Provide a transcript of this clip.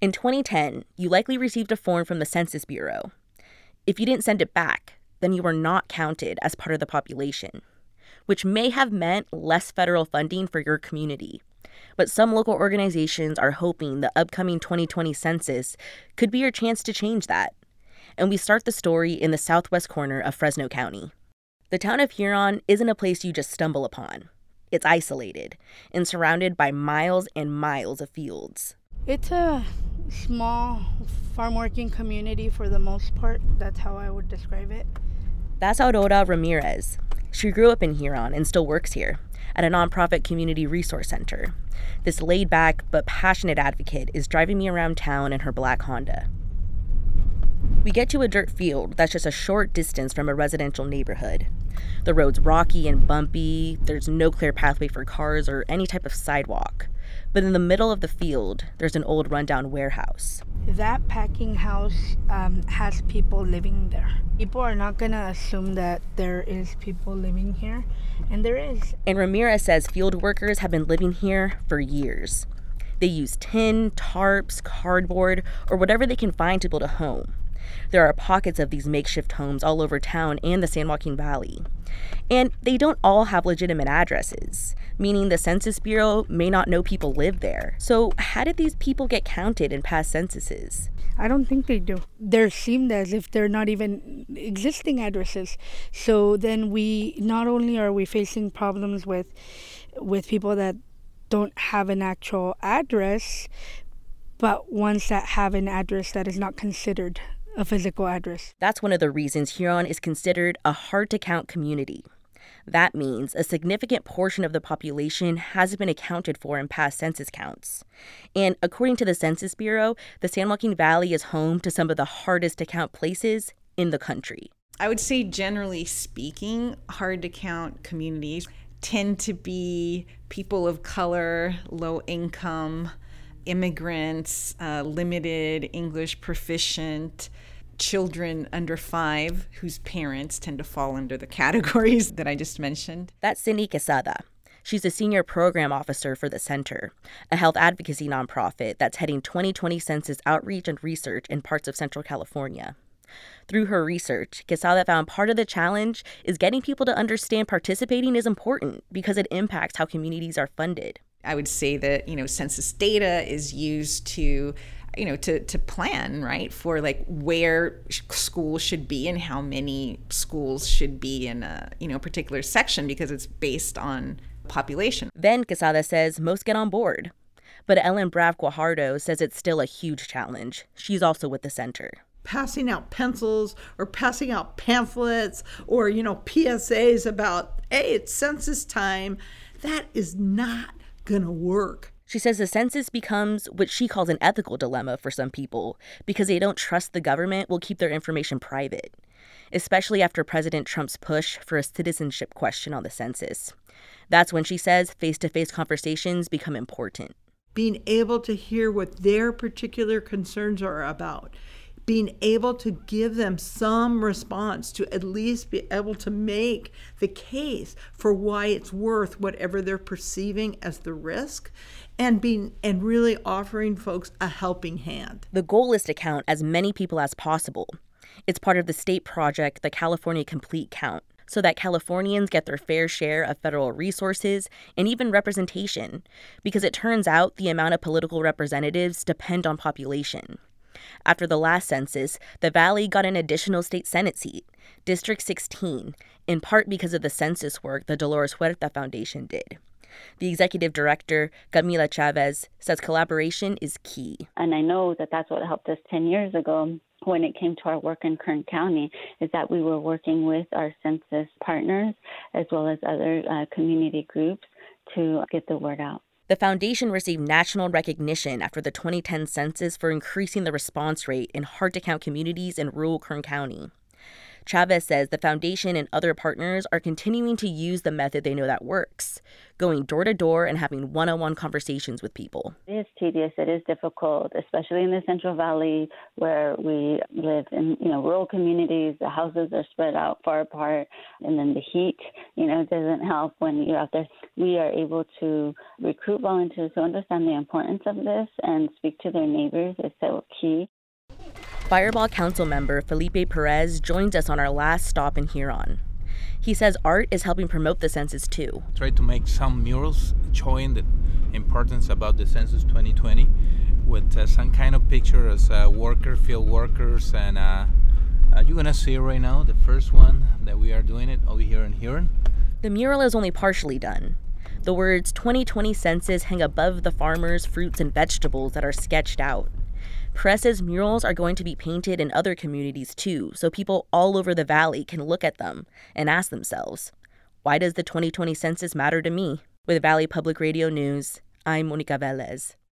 In 2010, you likely received a form from the Census Bureau. If you didn't send it back, then you were not counted as part of the population, which may have meant less federal funding for your community. But some local organizations are hoping the upcoming 2020 census could be your chance to change that. And we start the story in the southwest corner of Fresno County. The town of Huron isn't a place you just stumble upon. It's isolated and surrounded by miles and miles of fields. It's a small farm-working community for the most part. That's how I would describe it. That's Aurora Ramirez. She grew up in Huron and still works here at a nonprofit community resource center. This laid-back but passionate advocate is driving me around town in her black Honda. We get to a dirt field that's just a short distance from a residential neighborhood. The road's rocky and bumpy. There's no clear pathway for cars or any type of sidewalk. But in the middle of the field, there's an old rundown warehouse. That packing house has people living there. People are not going to assume that there is people living here, and there is. And Ramirez says field workers have been living here for years. They use tin, tarps, cardboard, or whatever they can find to build a home. There are pockets of these makeshift homes all over town and the San Joaquin Valley. And they don't all have legitimate addresses, meaning the Census Bureau may not know people live there. So how did these people get counted in past censuses? I don't think they do. They're seemed as if they're not even existing addresses. So then not only are we facing problems with people that don't have an actual address, but ones that have an address that is not considered a physical address. That's one of the reasons Huron is considered a hard-to-count community. That means a significant portion of the population hasn't been accounted for in past census counts. And according to the Census Bureau, the San Joaquin Valley is home to some of the hardest-to-count places in the country. I would say, generally speaking, hard-to-count communities tend to be people of color, low income, immigrants, limited English proficient, children under 5 whose parents tend to fall under the categories that I just mentioned. That's Cindy Quesada. She's a senior program officer for the center, a health advocacy nonprofit that's heading 2020 census outreach and research in parts of Central California. Through her research, Quesada found part of the challenge is getting people to understand participating is important because it impacts how communities are funded. I would say that, census data is used to plan, right, for like where schools should be and how many schools should be in a, particular section because it's based on population. Then Quesada says most get on board. But Ellen Brav Guajardo says it's still a huge challenge. She's also with the center. Passing out pencils or passing out pamphlets or, PSAs about, hey, it's census time, that is not gonna work. She says the census becomes what she calls an ethical dilemma for some people because they don't trust the government will keep their information private, especially after President Trump's push for a citizenship question on the census. That's when she says face-to-face conversations become important. Being able to hear what their particular concerns are about, being able to give them some response to at least be able to make the case for why it's worth whatever they're perceiving as the risk, and really offering folks a helping hand. The goal is to count as many people as possible. It's part of the state project, the California Complete Count, so that Californians get their fair share of federal resources and even representation, because it turns out the amount of political representatives depend on population. After the last census, the Valley got an additional state Senate seat, District 16, in part because of the census work the Dolores Huerta Foundation did. The executive director, Camila Chavez, says collaboration is key. And I know that that's what helped us 10 years ago when it came to our work in Kern County, is that we were working with our census partners as well as other community groups to get the word out. The foundation received national recognition after the 2010 census for increasing the response rate in hard-to-count communities in rural Kern County. Chavez says the foundation and other partners are continuing to use the method they know that works, going door to door and having one-on-one conversations with people. It is tedious. It is difficult, especially in the Central Valley where we live in, rural communities. The houses are spread out far apart, and then the heat, doesn't help when you're out there. We are able to recruit volunteers who understand the importance of this and speak to their neighbors is so key. Firebaugh Council member Felipe Perez joins us on our last stop in Huron. He says art is helping promote the census too. Try to make some murals showing the importance about the census 2020 with some kind of picture as field workers, and you're going to see right now the first one that we are doing it over here in Huron. The mural is only partially done. The words 2020 census hang above the farmers, fruits, and vegetables that are sketched out. Perez's murals are going to be painted in other communities too, so people all over the valley can look at them and ask themselves, why does the 2020 census matter to me? With Valley Public Radio News, I'm Monica Velez.